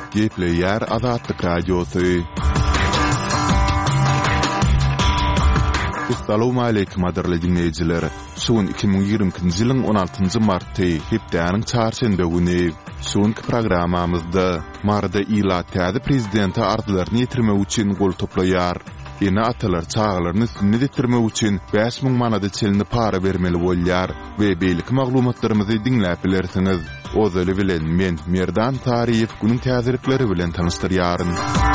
Gepleyer Azatlyk Radiosu. Assalamu alaykum adarly dinleyijiler. Şuun 2020-nji ýylyň 16-njy marty hepdeniň çarşembe güni şuunky programamyzda marda ila täze prezidenti arzularyny ýetirmek üçin gol toplaýar. Ýene atalar çağlaryny sünnet etdirmek üçin 5000 manada çelini para bermeli bolýar we beýlik maglumatlarymyzy dinläp bilersiňiz. Ozaly bilen men Merdan Tariýew günüň täzelikleri bilen tanystyryaryn.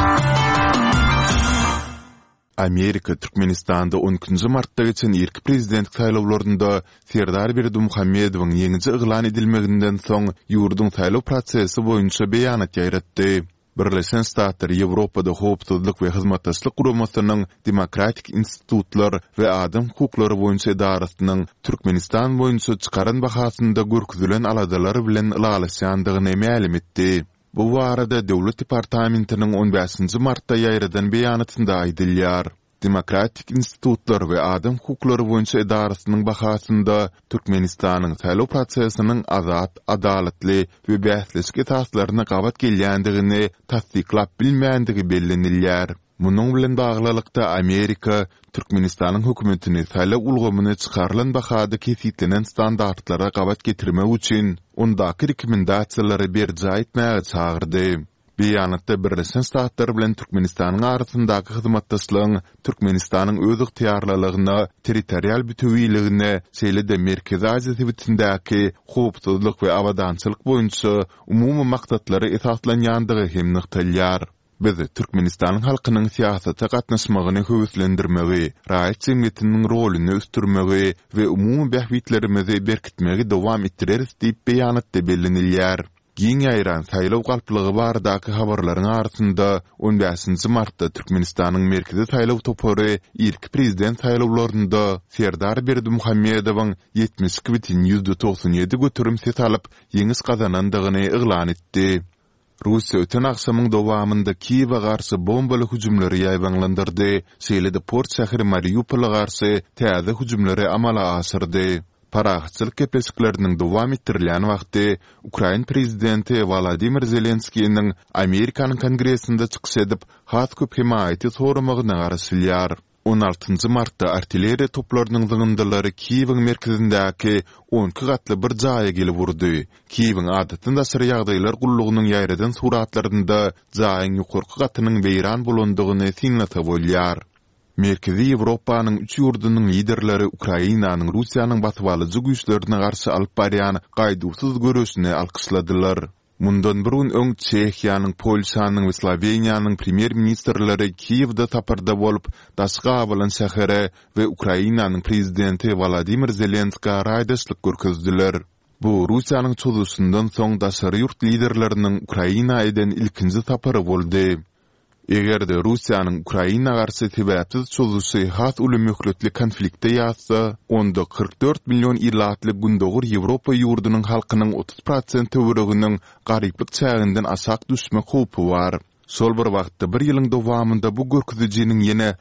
Amerika Türkmenistanda 12-nji martda geçen ilk prezident saýlawlarynda Serdar Berdimuhammedowyň ýeňiji yglan edilmeginden soň ýurdun saýlaw prosesi boýunça beýanat ýaýratdy. Birleşen Ştatlar Ýewropada howpsuzlyk we hyzmatdaşlyk guramasynyň Demokratik Institutlar we Adam hukuklary boýunça idarasynyň Türkmenistan boýunça çykaran bahasynda görkezülen aladalary bilen ýalaşýandygyny ma'lum etdi. Bu barada Döwlet Departamentiniň 15-nji martda ýaýradan beýanatynda aýdylýar. Demokratik Institutlar we Adam hukuklary boýunça idarasynyň bahasynda Türkmenistanyň saýlaw prosesiniň azat, adalatly we bäsleşik esaslaryna gabat gelýändigini tasdiklap bilmeýändigi bellenilýär. Munyň bilen baglykda Amerika Türkmenistanyň hökümetini saýlaw ulgamyny çykarylan bahada kesitlenen standartlara gabat getirmek üçin ondaky rekomendasiýalary berje etmäge çağırdy. Beýanatda Birleşen Ştatlar bilen Türkmenistanyň arasyndaky hyzmatdaşlygyň Türkmenistanyň öz ygtyýarlygyna, territorial bütünligine, şeýle-de Merkezi Aziýa sebitindäki howpsuzlyk we awadançylyk boýunça umumy maksatlary esaslanýandygy hem nykdalýar. Biz Türkmenistanyň halkynyň siýasata gatnaşmagyny höwüslendirmegi, raýat jemgyýetiniň rolyny ösdürmegi we umumy bähwitlerimizi berkitmegi dowam etdireriz diýip beýanatda bellenilýär. Giň ýaýran saýlaw galplygy bardaky habarlaryň arasynda 15-nji martda Türkmenistanyň merkezi saýlaw topary ilk prezident saýlawlarynda Serdar Berdimuhammedowyň 72,97 götürüm ses alyp ýeňis gazanandygyny yglan etdi. Russiýa öten akşamyň dowamynda Kiýewe garşy bombaly hüjümleri ýaýbanlandyrdy, şeýle-de Port şäheri Mariupola garşy täze hüjümleri amala asyrdy. Parahatçylyk gepleşikleriniň dowam etdirilýän wagty Ukraina prezidenti Volodymyr Zelenskiýiň Amerikanyň Kongresinde çykyş edip has köp himayaty soramagyna garaşylýar. 16-njy martda artilleriýa toplarynyň zygындylary Kiýewiň merkezindäki 12 gatly bir jaýa gelip urdy. Kiýewiň adatynda aşary ýagdaýlar gullugynyň ýaýradan suratlarynda jaýyň ýokurky gatynyň beýran bolandygyny signata bolýar. Merkezi Ýewropanyň 3 ýurdunyň liderleri Ukrainanyň Russiýanyň batyp alyjy güýçlerine garşy alyp barýan gaýduwsyz görüşini alkyşladylar. Mundan burun öň Çehiýanyň, Polşanyň we Sloveniýanyň premier ministrleri Kiýewde taparda bolup, daşga bolan şähere we Ukrainanyň prezidenti Volodymyr Zelenskiýa raýdaşlyk görkezdiler. Bu Russiýanyň çözülüşinden soň daşary ýurt liderleriniň Ukraina eden ilkinji tapary boldy. Egerde Russiýanyň Ukraina garşy sebäpsiz çözülüşi has ulumykletli konfliktde ýatsa, onda 44 million irlatly gündogur Ýewropa ýurdunyň halkynyň 30% töwereginiň garyplyk çäginden aşak düşme howpy bar. Şol bir wagtda bir ýylyň dowamynda bu görkezijiniň ýene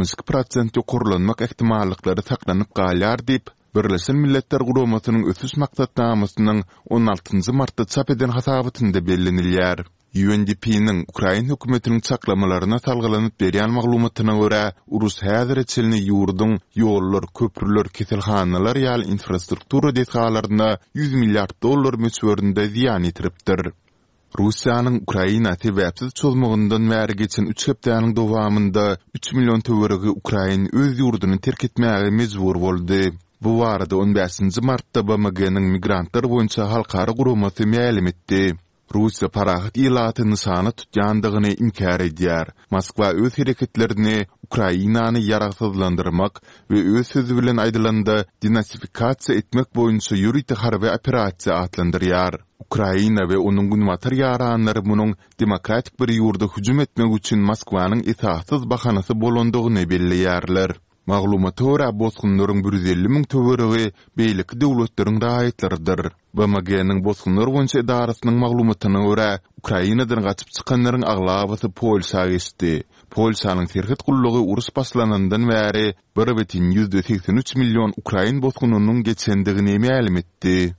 62% ýokurlanmak ähtimallyklary saklanyp galýar diýip Birleşen Milletler Guramasynyň ösüş maksatnamasynyň 16-njy martda çap eden hasabatynda bellenilýär. UNDP-niň Ukraina hökümetiniň çaklamalaryna salgylanyp berýän maglumatyna görä, urus häzir çelini ýurdun ýollar, köprüler, keselhanalar ýaly infrastruktura detalaryna 100 milliard dollar möçberinde ziýan ýetiripdir. Russiýanyň Ukraina sebäpsiz çözmegininden bäri geçen 3 hepdeniň dowamynda 3 million töweregi Ukraina öz ýurduny terk etmäge mejbur boldy. Bu barada 15-nji martda BMG-niň migrantlar boýunça halkara guramasy ma'lum etdi. Russiýa parahat ýylatyny sana tutýandygyny inkar edýär. Moskwa öz hereketlerini Ukrainany ýaragsızlandyrmak we öz sözü bilen aýdylanda denazifikasiýa etmek boýunça ýürüýti harby operasiýa atlandyrýar. Ukraina we onuň günwatar ýaranlary munyň demokratik bir ýurda hüjüm etmek üçin Moskwanyň esassız bahanasy bolandygyny belleýärler. Maglumat ora bozgunlaryň 150.000 töweregi beýlik döwletleriň raýatlarydyr. BMG-niň bozgunlar boýunça idarasynyň maglumatyna görä, Ukrainadan gaçyp çykanlaryň aglabaty Polşa geçdi. Polşanyň terhit gullugy urus başlanandan bäri 1,83 million Ukrain bozgunynyň geçendigini ma'lum etdi.